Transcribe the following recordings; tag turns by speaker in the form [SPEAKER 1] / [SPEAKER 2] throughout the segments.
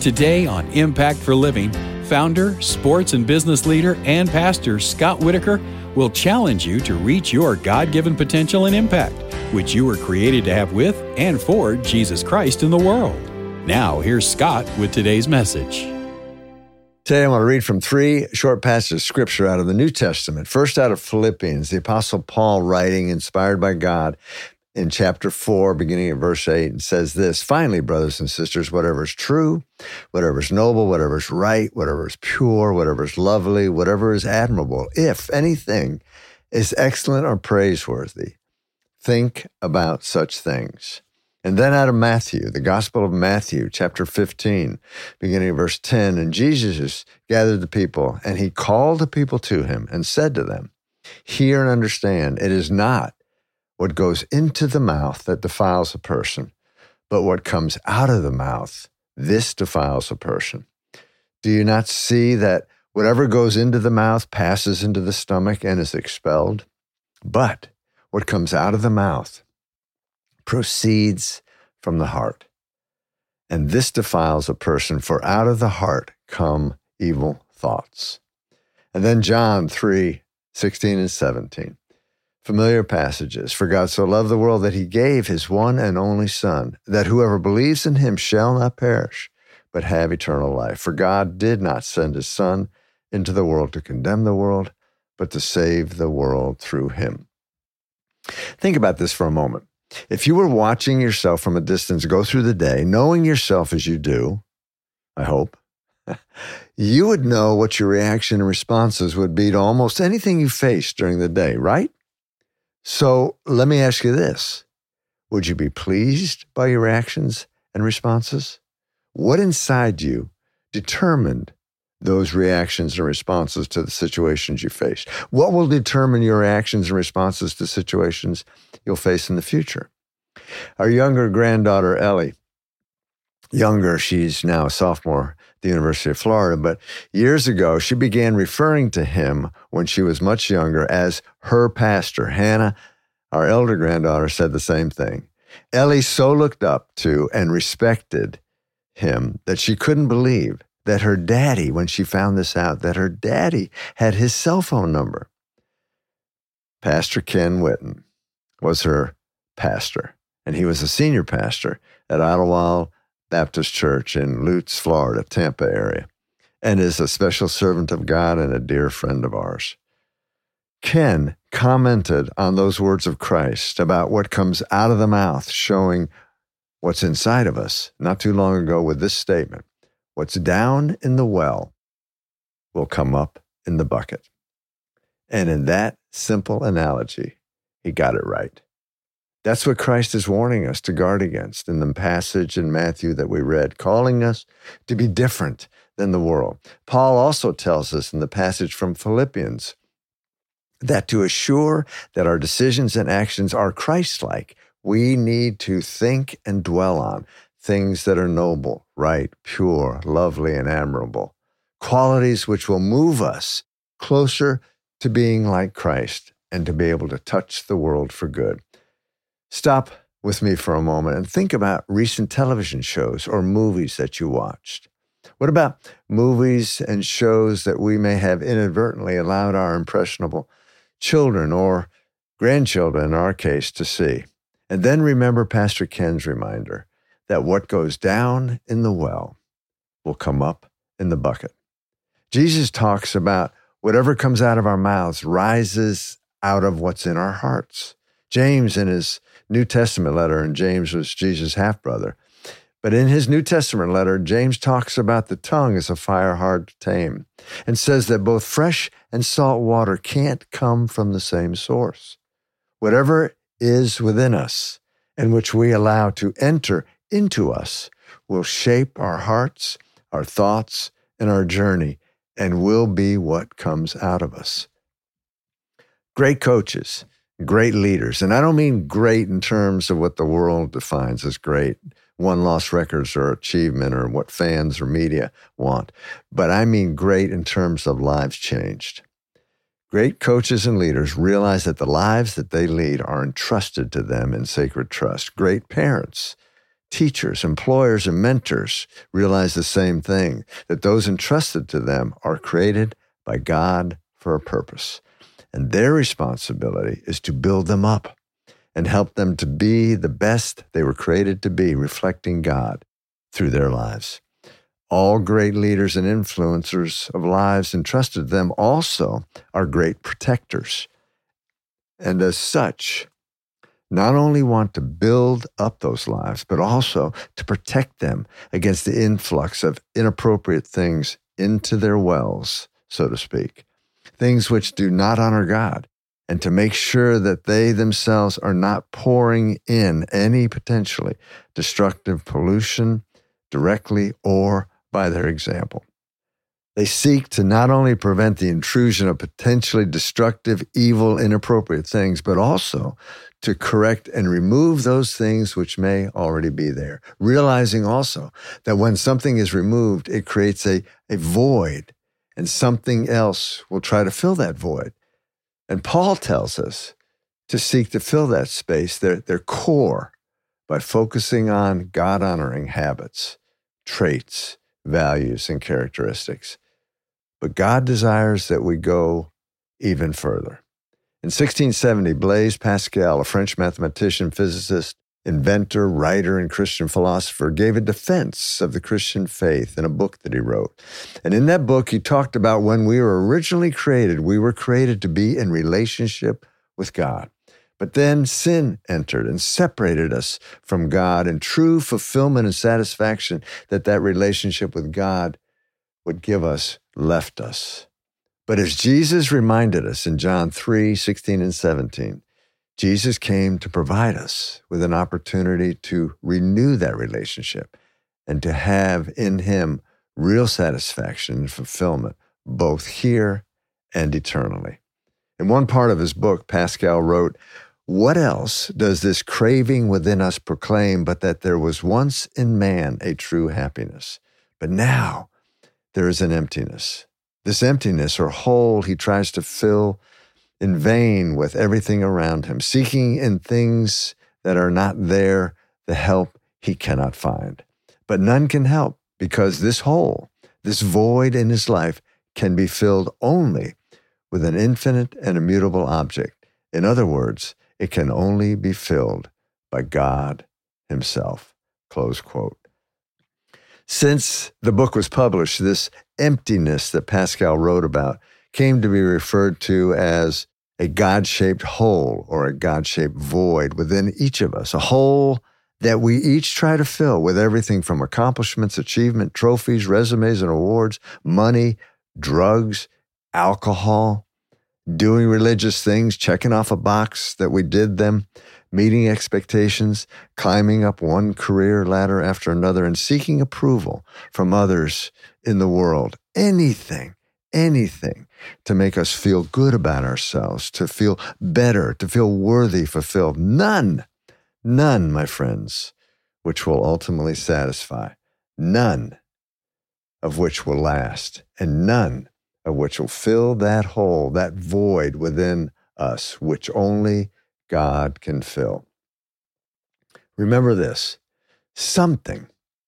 [SPEAKER 1] Today on Impact for Living, founder, sports and business leader, and pastor Scott Whitaker will challenge you to reach your God-given potential and impact, which you were created to have with and for Jesus Christ in the world. Now, here's Scott with today's message.
[SPEAKER 2] Today I want to read from three short passages of Scripture out of the New Testament. First, out of Philippians, the Apostle Paul writing, inspired by God, in chapter 4, beginning at verse 8, and says this: "Finally, brothers and sisters, whatever is true, whatever is noble, whatever is right, whatever is pure, whatever is lovely, whatever is admirable, if anything is excellent or praiseworthy, think about such things." And then out of Matthew, the Gospel of Matthew, chapter 15, beginning at verse 10, "And Jesus gathered the people, and he called the people to him and said to them, 'Hear and understand, it is not what goes into the mouth that defiles a person, but what comes out of the mouth, this defiles a person. Do you not see that whatever goes into the mouth passes into the stomach and is expelled? But what comes out of the mouth proceeds from the heart. And this defiles a person, for out of the heart come evil thoughts.'" And then John 3:16 and 17. Familiar passages. "For God so loved the world that he gave his one and only Son, that whoever believes in him shall not perish, but have eternal life. For God did not send his Son into the world to condemn the world, but to save the world through him." Think about this for a moment. If you were watching yourself from a distance go through the day, knowing yourself as you do, I hope, you would know what your reaction and responses would be to almost anything you face during the day, right? So let me ask you this. Would you be pleased by your actions and responses? What inside you determined those reactions and responses to the situations you faced? What will determine your actions and responses to situations you'll face in the future? Our younger granddaughter, Ellie, she's now a sophomore at the University of Florida, but years ago, she began referring to him when she was much younger as her pastor. Hannah, our elder granddaughter, said the same thing. Ellie so looked up to and respected him that she couldn't believe that her daddy, when she found this out, that her daddy had his cell phone number. Pastor Ken Whitten was her pastor, and he was a senior pastor at Idlewild Baptist Church in Lutz, Florida, Tampa area, and is a special servant of God and a dear friend of ours. Ken commented on those words of Christ about what comes out of the mouth, showing what's inside of us, not too long ago with this statement: "What's down in the well will come up in the bucket." And in that simple analogy, he got it right. That's what Christ is warning us to guard against in the passage in Matthew that we read, calling us to be different than the world. Paul also tells us in the passage from Philippians that to assure that our decisions and actions are Christ-like, we need to think and dwell on things that are noble, right, pure, lovely, and admirable, qualities which will move us closer to being like Christ and to be able to touch the world for good. Stop with me for a moment and think about recent television shows or movies that you watched. What about movies and shows that we may have inadvertently allowed our impressionable children or grandchildren, in our case, to see? And then remember Pastor Ken's reminder that what goes down in the well will come up in the bucket. Jesus talks about whatever comes out of our mouths rises out of what's in our hearts. James, in his New Testament letter, and James was Jesus' half-brother, but in his New Testament letter, James talks about the tongue as a fire hard to tame and says that both fresh and salt water can't come from the same source. Whatever is within us and which we allow to enter into us will shape our hearts, our thoughts, and our journey, and will be what comes out of us. Great coaches, great leaders, and I don't mean great in terms of what the world defines as great, won-loss records or achievement or what fans or media want, but I mean great in terms of lives changed. Great coaches and leaders realize that the lives that they lead are entrusted to them in sacred trust. Great parents Teachers, employers, and mentors realize the same thing, that those entrusted to them are created by God for a purpose. And their responsibility is to build them up and help them to be the best they were created to be, reflecting God through their lives. All great leaders and influencers of lives entrusted to them also are great protectors. And as such, not only want to build up those lives, but also to protect them against the influx of inappropriate things into their wells, so to speak, things which do not honor God, and to make sure that they themselves are not pouring in any potentially destructive pollution directly or by their example. They seek to not only prevent the intrusion of potentially destructive, evil, inappropriate things, but also to correct and remove those things which may already be there, realizing also that when something is removed, it creates a void, and something else will try to fill that void. And Paul tells us to seek to fill that space, their core, by focusing on God-honoring habits, traits, values, and characteristics. But God desires that we go even further. In 1670, Blaise Pascal, a French mathematician, physicist, inventor, writer, and Christian philosopher, gave a defense of the Christian faith in a book that he wrote. And in that book, he talked about when we were originally created, we were created to be in relationship with God. But then sin entered and separated us from God, and true fulfillment and satisfaction that relationship with God would give us left us. But as Jesus reminded us in John 3:16 and 17, Jesus came to provide us with an opportunity to renew that relationship and to have in him real satisfaction and fulfillment, both here and eternally. In one part of his book, Pascal wrote, "What else does this craving within us proclaim but that there was once in man a true happiness? But now there is an emptiness. This emptiness or hole he tries to fill in vain with everything around him, seeking in things that are not there the help he cannot find. But none can help because this hole, this void in his life can be filled only with an infinite and immutable object. In other words, it can only be filled by God himself." Close quote. Since the book was published, this emptiness that Pascal wrote about came to be referred to as a God-shaped hole or a God-shaped void within each of us, a hole that we each try to fill with everything from accomplishments, achievement, trophies, resumes, and awards, money, drugs, alcohol, doing religious things, checking off a box that we did them, meeting expectations, climbing up one career ladder after another, and seeking approval from others in the world. Anything to make us feel good about ourselves, to feel better, to feel worthy, fulfilled. None, my friends, which will ultimately satisfy. None of which will last, and none of which will fill that hole, that void within us, which only God can fill. Remember this, something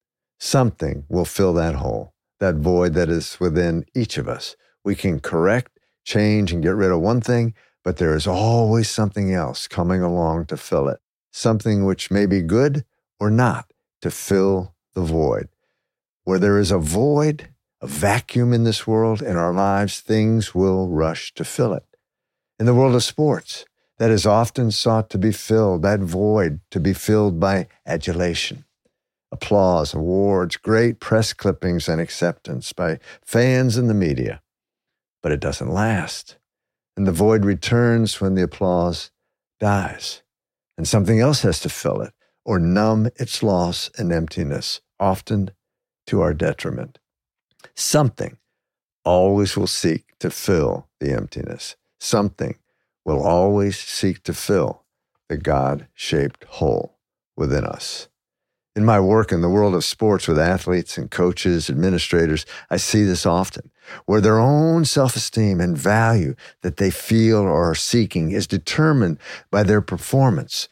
[SPEAKER 2] will fill that hole, that void that is within each of us. We can correct, change, and get rid of one thing, but there is always something else coming along to fill it, something which may be good or not, to fill the void. Where there is a void, a vacuum in this world, in our lives, things will rush to fill it. In the world of sports, that is often sought to be filled, that void to be filled by adulation, applause, awards, great press clippings, and acceptance by fans and the media. But it doesn't last, and the void returns when the applause dies, and something else has to fill it or numb its loss and emptiness, often to our detriment. Something always will seek to fill the emptiness. Something will always seek to fill the God-shaped hole within us. In my work in the world of sports with athletes and coaches, administrators, I see this often, where their own self-esteem and value that they feel or are seeking is determined by their performance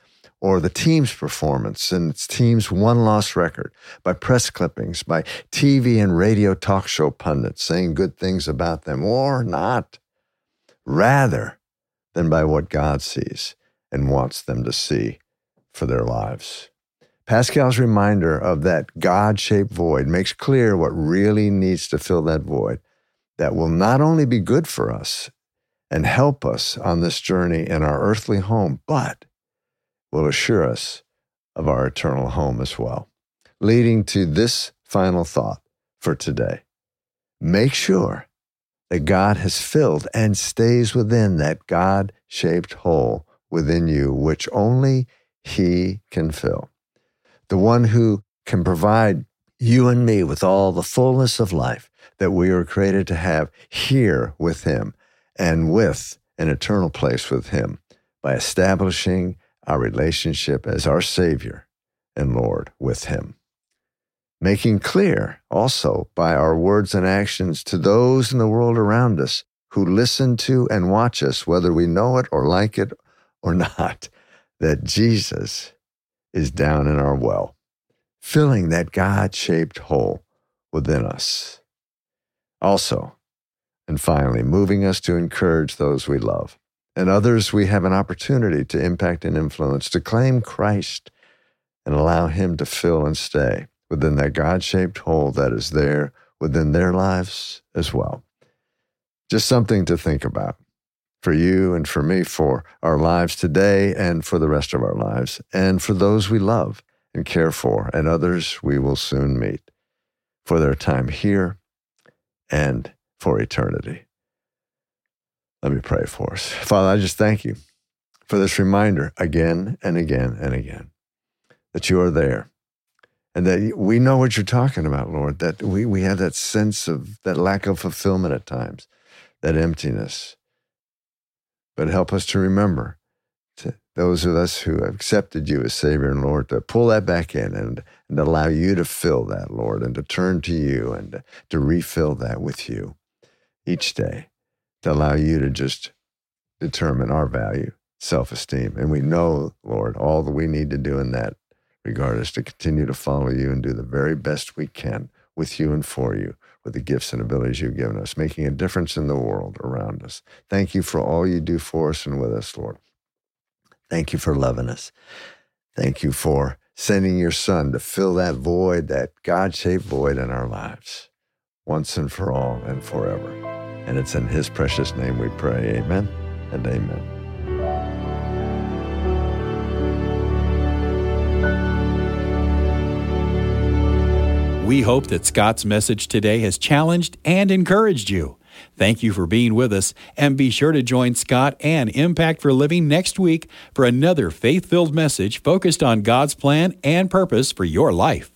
[SPEAKER 2] or the team's performance and its team's one-loss record, by press clippings, by TV and radio talk show pundits saying good things about them or not, rather than by what God sees and wants them to see for their lives. Pascal's reminder of that God-shaped void makes clear what really needs to fill that void that will not only be good for us and help us on this journey in our earthly home, but will assure us of our eternal home as well. Leading to this final thought for today. Make sure that God has filled and stays within that God-shaped hole within you, which only He can fill. The one who can provide you and me with all the fullness of life that we were created to have here with Him and with an eternal place with Him by establishing our relationship as our Savior and Lord with Him. Making clear also by our words and actions to those in the world around us who listen to and watch us, whether we know it or like it or not, that Jesus is down in our well, filling that God-shaped hole within us. Also, and finally, moving us to encourage those we love and others we have an opportunity to impact and influence, to claim Christ and allow Him to fill and stay within that God-shaped hole that is there within their lives as well. Just something to think about for you and for me, for our lives today and for the rest of our lives, and for those we love and care for, and others we will soon meet, for their time here and for eternity. Let me pray for us. Father, I just thank You for this reminder again and again and again that You are there and that we know what You're talking about, Lord, that we have that sense of that lack of fulfillment at times, that emptiness. But help us to remember, to those of us who have accepted You as Savior and Lord, to pull that back in and allow You to fill that, Lord, and to turn to You and to refill that with You each day, to allow You to just determine our value, self-esteem. And we know, Lord, all that we need to do in that regard is to continue to follow You and do the very best we can with You and for You, with the gifts and abilities You've given us, making a difference in the world around us. Thank You for all You do for us and with us, Lord. Thank You for loving us. Thank You for sending Your Son to fill that void, that God-shaped void in our lives, once and for all and forever. And it's in His precious name we pray. Amen and amen.
[SPEAKER 1] We hope that Scott's message today has challenged and encouraged you. Thank you for being with us, and be sure to join Scott and Impact for Living next week for another faith-filled message focused on God's plan and purpose for your life.